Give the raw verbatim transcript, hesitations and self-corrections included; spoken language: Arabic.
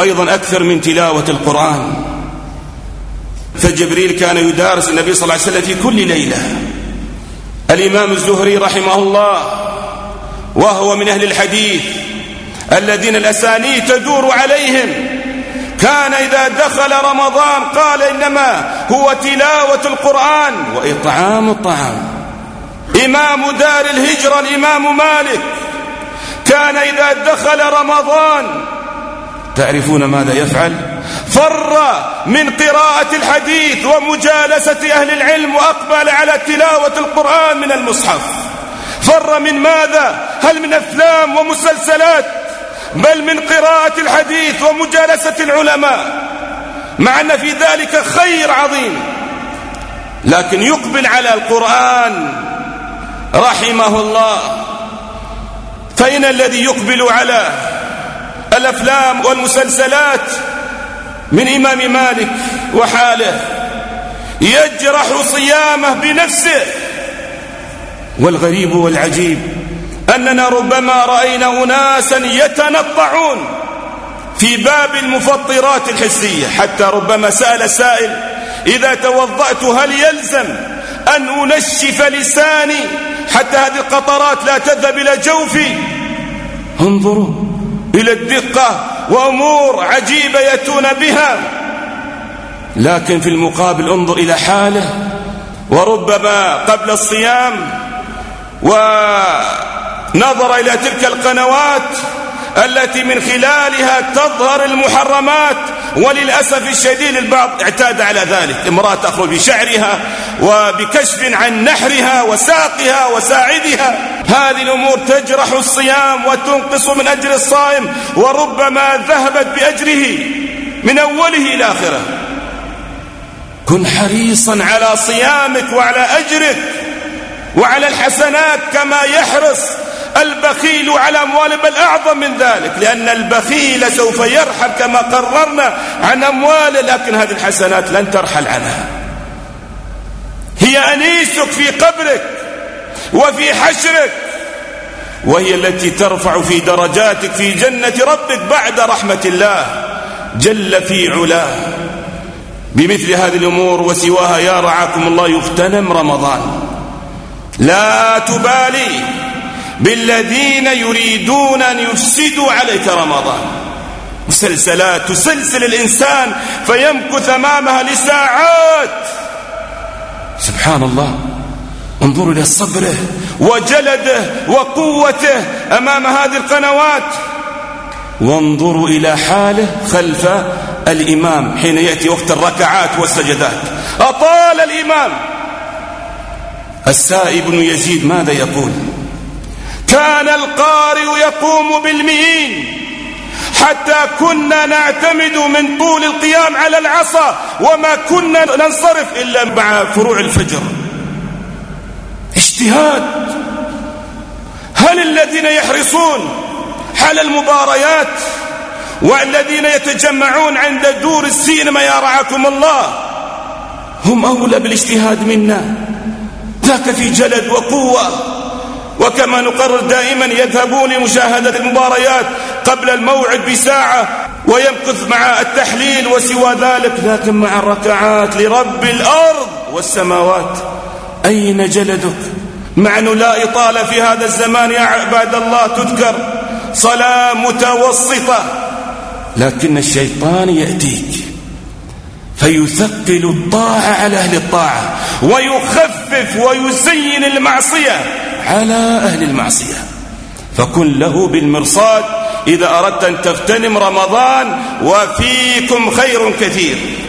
وأيضا أكثر من تلاوة القرآن. فجبريل كان يدارس النبي صلى الله عليه وسلم في كل ليلة. الإمام الزهري رحمه الله وهو من أهل الحديث الذين الأسانيد تدور عليهم، كان إذا دخل رمضان قال إنما هو تلاوة القرآن وإطعام الطعام. إمام دار الهجرة الإمام مالك كان إذا دخل رمضان تعرفون ماذا يفعل؟ فر من قراءة الحديث ومجالسة أهل العلم وأقبل على تلاوة القرآن من المصحف. فر من ماذا؟ هل من أفلام ومسلسلات؟ بل من قراءة الحديث ومجالسة العلماء، مع أن في ذلك خير عظيم، لكن يقبل على القرآن رحمه الله. فإن الذي يقبل على الأفلام والمسلسلات من إمام مالك وحاله يجرح صيامه بنفسه. والغريب والعجيب أننا ربما رأينا أناسا يتنطعون في باب المفطرات الحسية، حتى ربما سأل سائل: إذا توضأت هل يلزم أن أنشف لساني حتى هذه القطرات لا تذهب إلى جوفي؟ انظروا إلى الدقة وأمور عجيبة يأتون بها. لكن في المقابل انظر إلى حاله، وربما قبل الصيام ونظر إلى تلك القنوات التي من خلالها تظهر المحرمات. وللأسف الشديد البعض اعتاد على ذلك، امرأة تخرج بشعرها وبكشف عن نحرها وساقها وساعدها. هذه الأمور تجرح الصيام وتنقص من أجر الصائم، وربما ذهبت بأجره من أوله إلى آخره. كن حريصا على صيامك وعلى أجرك وعلى الحسنات كما يحرص البخيل على أمواله، بل أعظم من ذلك، لأن البخيل سوف يرحل كما قررنا عن أمواله، لكن هذه الحسنات لن ترحل عنها. هي أنيسك في قبرك وفي حشرك، وهي التي ترفع في درجاتك في جنة ربك بعد رحمة الله جل في علاه. بمثل هذه الأمور وسواها يا رعاكم الله يغتنم رمضان. لا تبالي بالذين يريدون أن يفسدوا عليك رمضان. مسلسلات تسلسل الإنسان فيمكث أمامها لساعات. سبحان الله، انظروا إلى صبره وجلده وقوته أمام هذه القنوات، وانظروا إلى حاله خلف الإمام حين يأتي وقت الركعات والسجدات. أطال الإمام. السائب بن يزيد ماذا يقول؟ كان القارئ يقوم بالمئين حتى كنا نعتمد من طول القيام على العصا، وما كنا ننصرف إلا مع فروع الفجر. اجتهاد. هل الذين يحرصون على المباريات والذين يتجمعون عند دور السينما يا رعاكم الله هم أولى بالاجتهاد منا؟ ذاك في جلد وقوة. وكما نقرر دائما يذهبون لمشاهدة المباريات قبل الموعد بساعة ويمكث مع التحليل وسوى ذلك، لكن مع الركعات لرب الأرض والسماوات أين جلدك؟ مع أنه لا إطالة في هذا الزمان يا عباد الله، تذكر صلاة متوسطة، لكن الشيطان يأتيك فيثقل الطاعة على أهل الطاعة ويخفف ويزين المعصية على أهل المعصية. فكن له بالمرصاد إذا أردت أن تغتنم رمضان، وفيكم خير كثير.